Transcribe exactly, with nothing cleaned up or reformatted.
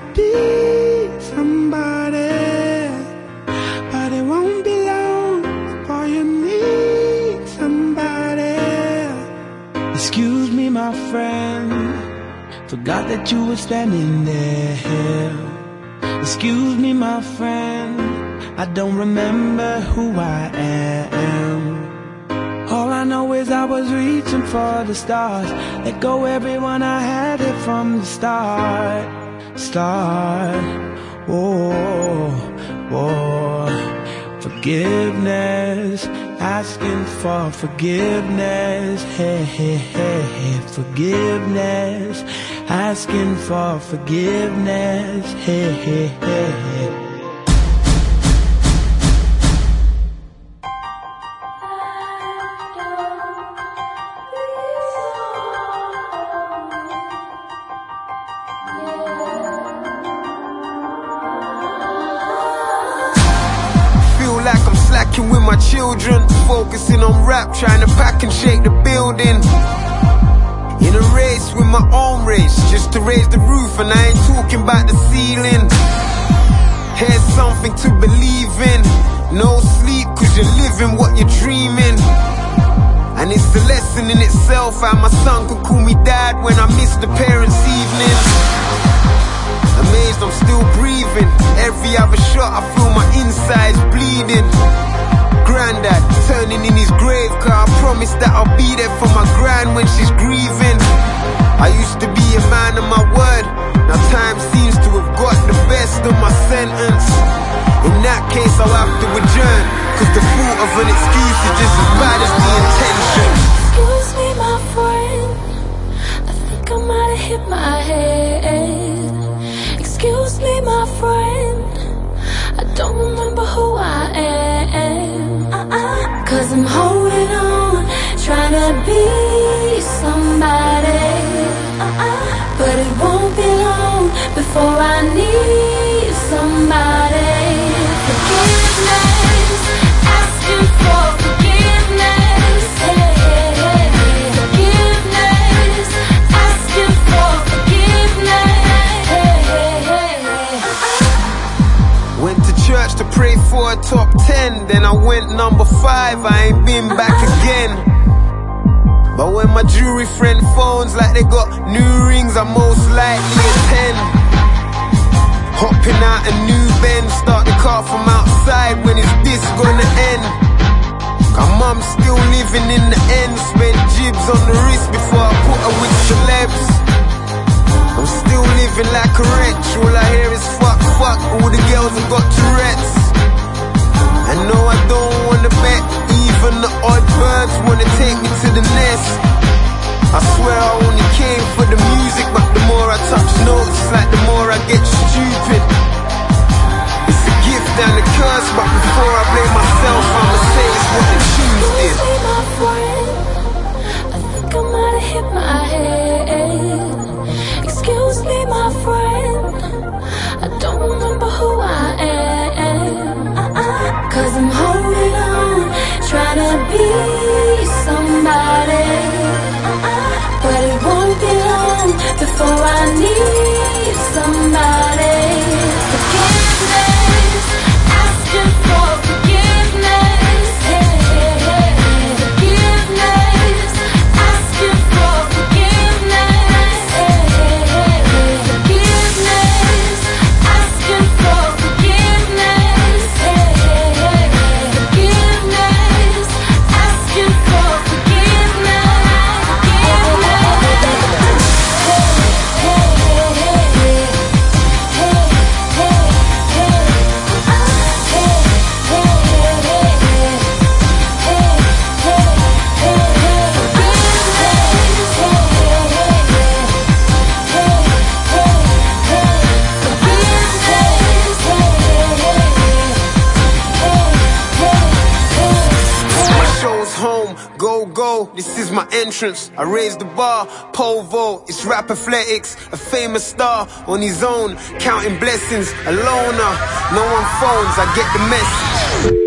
be somebody, but it won't be long before you meet somebody. Excuse me, my friend, forgot that you were standing there. Excuse me, my friend, I don't remember who I am. All I know is I was reaching for the stars. Let go everyone, I had it from the start. Start, oh, oh. Forgiveness, asking for forgiveness. Hey, hey, hey, hey. Forgiveness, asking for forgiveness. Hey, hey, hey, hey. Like I'm slacking with my children, focusing on rap, trying to pack and shake the building. In a race with my own race, just to raise the roof, and I ain't talking about the ceiling. Here's something to believe in. No sleep, cause you're living what you're dreaming. And it's a lesson in itself, how my son could call me dad when I miss the parents' evening. Amazed I'm still breathing. Every other shot I feel my insides bleeding. Granddad turning in his grave, cause I promised that I'll be there for my gran when she's grieving. I used to be a man of my word, now time seems to have got the best of my sentence. In that case I'll have to adjourn, cause the thought of an excuse is just as bad as the intention. Excuse me, my friend, I think I might have hit my head. Excuse me, my friend, I don't remember who I am. uh-uh. Cause I'm holding on, trying to be somebody. uh-uh. But it won't be long before I need somebody. Forgiveness, asking for forgiveness. Hey, hey, hey, hey. Forgiveness, asking for forgiveness. Hey, hey, hey, hey. Went to church to pray for a top ten, then I went number five, I ain't been back again. But when my jewelry friend phones like they got new rings, I most likely attend. Hopping out a new Benz, start the car from outside, when is this gonna end? My mum's still living in the end, spent jibs on the wrist before I put her with celebs. I'm still living like a wretch, all I hear is fuck, fuck, all the girls have got Tourette's. I know I don't wanna bet, even the odd birds wanna take me to the nest. I swear I only came for the music, but the more I touch notes, it's like the more I get stupid. It's a gift and a curse, but before I blame myself, I'ma say it's what the shoes did. Excuse me, my friend, I think I might have hit my head. Excuse me, my friend, I don't remember who I am. uh-uh. Cause I'm holding on, trying to be somebody. uh-uh. But it won't be long before I need somebody. Forgiveness, asking for forgiveness. Hey, hey, hey, hey. Forgiveness, asking for forgiveness. Hey, hey, hey, hey. Forgiveness, asking for forgiveness. Hey, hey, hey, hey. Forgiveness, asking for forgiveness. Go, go, this is my entrance. I raise the bar, pole vault, it's rap athletics. A famous star on his own, counting blessings. A loner, no one phones, I get the message.